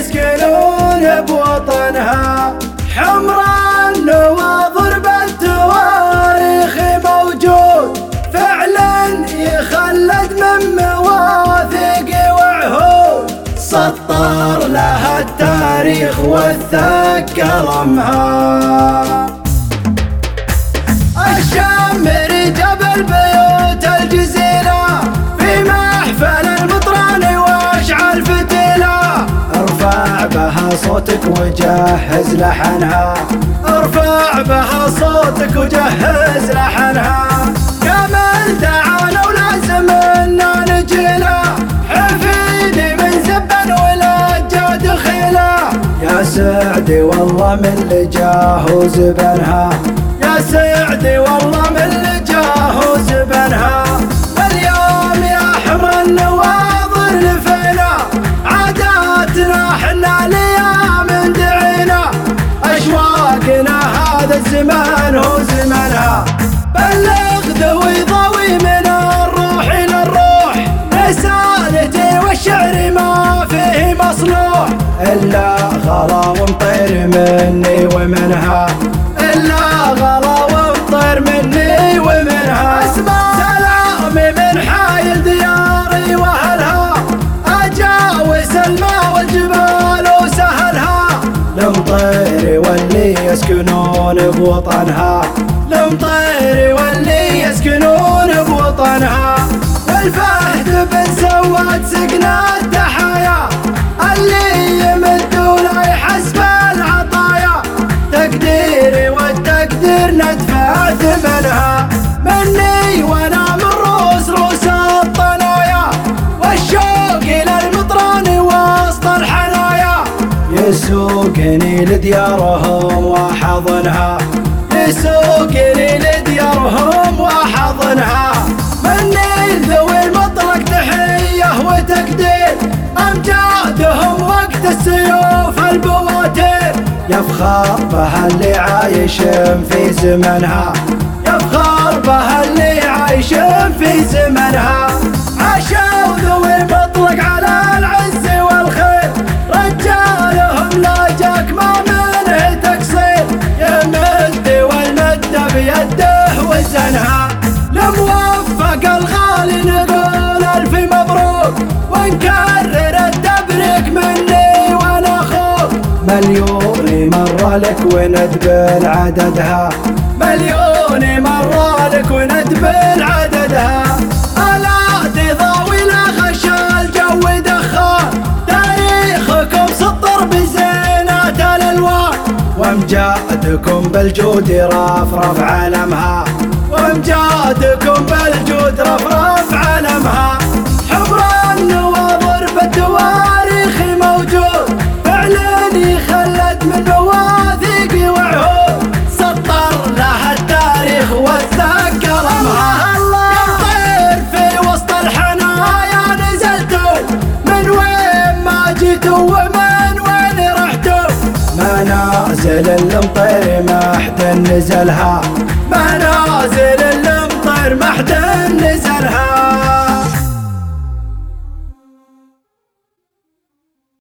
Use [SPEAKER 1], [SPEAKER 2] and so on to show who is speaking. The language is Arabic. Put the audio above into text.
[SPEAKER 1] يسكنون بوطنها. حمر النواظر بالتواريخ موجود فعلا يخلد من مواثيق وعهود، سطر لها التاريخ وثق قلمها. الشمر جبل بيوت الجزيرة في محفل المطران واشعل فتيلة، ارفع بها صوتك وجهز لحنها، ارفع بها صوتك وجهز لحنها. كمل دعانا ولازم انا نجينا، حفيدي من زبن ولجة دخيلة، يا سعدي والله من اللي جاه زبنها، يا سعدي والله من اللي جاه زبنها. اليوم يا حمر النواظر لفينا، عاداتنا حنا ليام دعينا، اشواقنا هذا الزمان هو زمنها. بلغ ذوي ضوي من الروح الى الروح، رسالتي والشعر ما فيه مصلوح، الا غلا ومطير مني ومنها، الا غلا ومطير مني ومنها. اسمع سلامي من حايل دياري واهلها، اجاوز الماء والجبال وسهلها، لمطير واللي يسكنون بوطنها، لمطير واللي يسكنون بوطنها. والفهد بن سواد سقنا التحايا، اللي يمدوا لا يحسب العطايا، تقديري والتقدير ندفع ثمنها. مني وانا من روس الطنايا، والشوق الى المطران وسط الحنايا، يسوقني لديارهم واحضنها، يسوقني لديارهم واحضنها. مني ذوي المطلق تحية وتقدير، امجادهم وقت السيوف البواتير، يفخر بها اللي عايش في زمنها، يفخر بها اللي عايش في زمنها. عاشوا ذوي المطلق على العز والخير، رجالهم لا جاك ما منه تقصير، يمد والمد بيده وزنها. لموفق الغالي نقول الف مبروك، ونكرر التبريك مني وانا اخوك. مليون مرة لك وندبل عددها، مليون مرة لك وندبل عددها. آلات ضاوي لا غش الجو دخان، تاريخكم سطر بزينات الالوان، وامجادكم بالجود رفرف علمها، وامجادكم بالجود رفرف علمها. حمر النواظر بالتواريخ موجود فعلا يخلد من مواثيق وعهود، سطر لها التاريخ وثق قلمها. يطير في وسط الحنايا نزلتوا، من وين ما جيتوا ومن وين رحتوا، منازل المطير ما حد نزلها، منازل المطير ما حد نزلها.